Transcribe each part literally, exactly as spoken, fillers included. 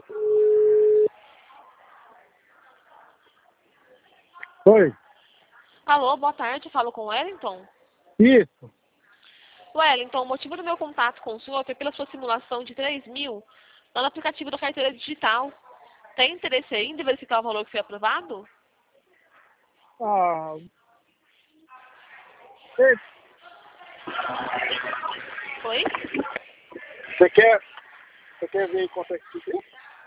Oi. Alô, boa tarde, falo com o Wellington. Isso. Wellington, o motivo do meu contato com o senhor foi pela sua simulação de três mil lá no aplicativo da carteira digital. Tem interesse ainda em verificar o valor que foi aprovado? Ah, ei, Foi? você quer, você quer ver quanto é que fica?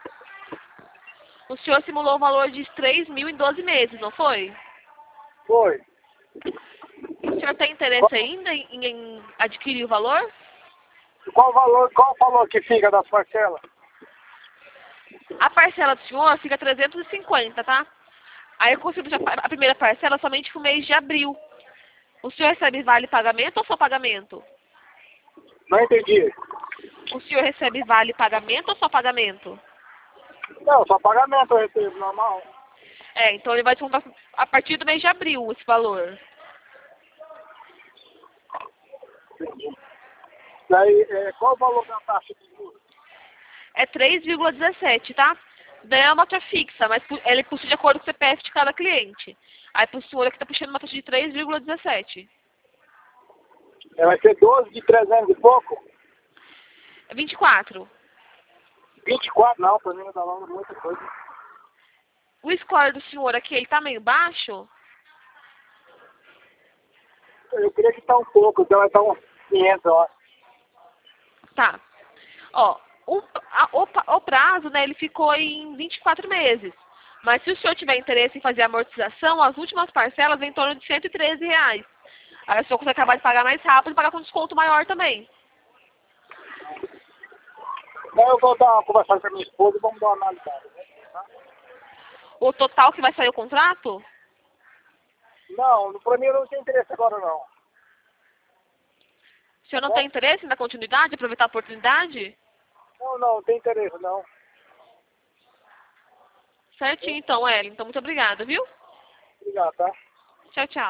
O senhor simulou o valor de três mil em doze meses, não foi? Foi. O senhor tem interesse ainda em, em adquirir o valor? Qual valor, qual o valor que fica das parcelas? A parcela do senhor fica trezentos e cinquenta, tá? Aí eu consigo já a primeira parcela somente pro mês de abril. O senhor recebe vale pagamento ou só pagamento? Não entendi. O senhor recebe vale pagamento ou só pagamento? Não, só pagamento eu recebo, normal. É, então ele vai te contar a partir do mês de abril esse valor. Daí, é, qual o valor da taxa de juros? É três vírgula dezessete, tá? Daí é uma taxa fixa, mas pu- ela é custo de acordo com o C P F de cada cliente. Aí pro senhor aqui tá puxando uma taxa de três vírgula dezessete. É, vai ser doze de trezentos e pouco? É vinte e quatro. vinte e quatro? Não, pra mim não dá não, muita coisa. O score do senhor aqui, ele tá meio baixo? Eu queria que tá um pouco, então vai estar uns quinhentos, eu acho. Tá. Ó, o, a- o, pa- o prazo, né, ele ficou em vinte e quatro meses. Mas se o senhor tiver interesse em fazer amortização, as últimas parcelas vêm em torno de cento e treze reais. Aí o senhor consegue acabar de pagar mais rápido e pagar com desconto maior também. Então eu vou dar uma conversada com a minha esposa e vamos dar uma analisada, né? O total que vai sair o contrato? Não, pra mim eu não tenho interesse agora não. O senhor não Tá? tem interesse na continuidade, aproveitar a oportunidade? Não, não, não tem interesse não. Certinho então, Ellen. Então, muito obrigada, viu? Obrigado, tá? Tchau, tchau.